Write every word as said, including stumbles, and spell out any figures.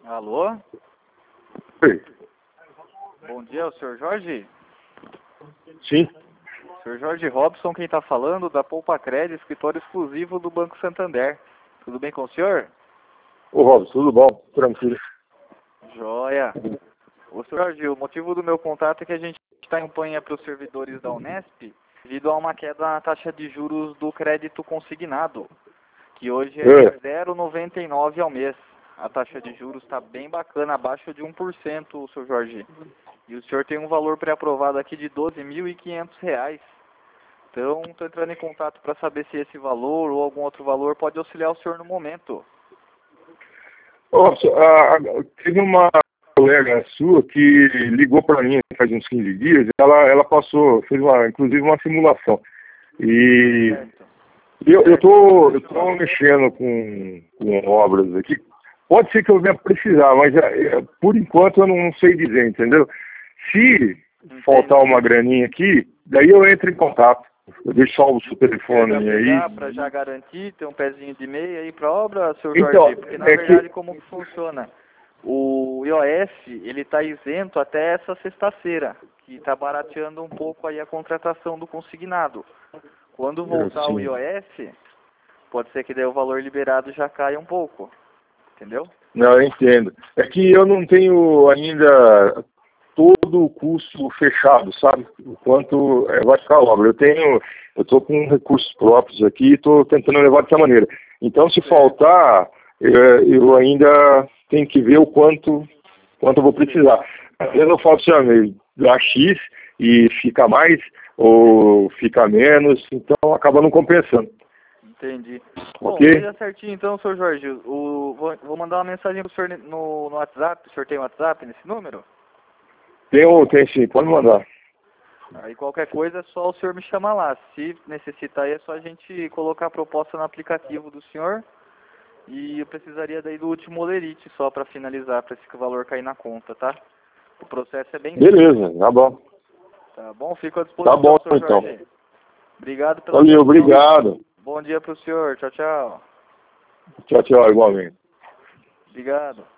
Alô? Oi. Bom dia, o senhor Jorge? Sim. senhor Jorge Robson, quem está falando, da Poupa Crédito, escritório exclusivo do Banco Santander. Tudo bem com o senhor? Ô, Robson, tudo bom? Tranquilo. Joia. O senhor Jorge, o motivo do meu contato é que a gente está em campanha para os servidores da Unesp devido a uma queda na taxa de juros do crédito consignado, que hoje é de É. zero vírgula noventa e nove ao mês. A taxa de juros está bem bacana, abaixo de um por cento, senhor Jorge. E o senhor tem um valor pré-aprovado aqui de doze mil e quinhentos reais. Então, estou entrando em contato para saber se esse valor ou algum outro valor pode auxiliar o senhor no momento. Ô, Robson, a, a, teve uma colega sua que ligou para mim faz uns quinze dias, ela, ela passou, fez uma, inclusive uma simulação. E Certo. eu, eu, Certo. tô, eu tô mexendo com, com obras aqui. Pode ser que eu venha precisar, mas é, é, por enquanto eu não sei dizer, entendeu? Se Entendi. faltar uma graninha aqui, daí eu entro em contato. Eu deixo só o seu telefone aí. Para já garantir, ter um pezinho de meia aí para obra, senhor Então, Jorge, porque na é verdade que... como que funciona? O I O S, ele está isento até essa sexta-feira, que está barateando um pouco aí a contratação do consignado. Quando voltar o Sim. I O S, pode ser que daí o valor liberado já caia um pouco, entendeu? Não, eu entendo. É que eu não tenho ainda todo o custo fechado, sabe? O quanto é, vai ficar a obra. Eu tenho, eu estou com recursos próprios aqui e estou tentando levar dessa maneira. Então, se faltar, eu, eu ainda tenho que ver o quanto, quanto eu vou precisar. Às vezes eu falo assim, ah, dá X e fica mais, ou fica menos, então acaba não compensando. Entendi. Ok? Bom, veja certinho então, senhor Jorge. O, vou, vou mandar uma mensagem pro senhor no, no WhatsApp. O senhor tem WhatsApp nesse número? Tem, um- tem sim, pode mandar. Aí qualquer coisa é só o senhor me chamar lá. Se necessitar aí é só a gente colocar a proposta no aplicativo do senhor. E eu precisaria daí do último olerite só para finalizar, para esse valor cair na conta, tá? O processo é bem Beleza, tá bom. Tá bom? Fico à disposição, Tá bom, senhor então. Jorge. Obrigado pela Valeu, atenção. obrigado. Bom dia pro senhor. Tchau, tchau. Tchau, tchau, igualmente. Obrigado.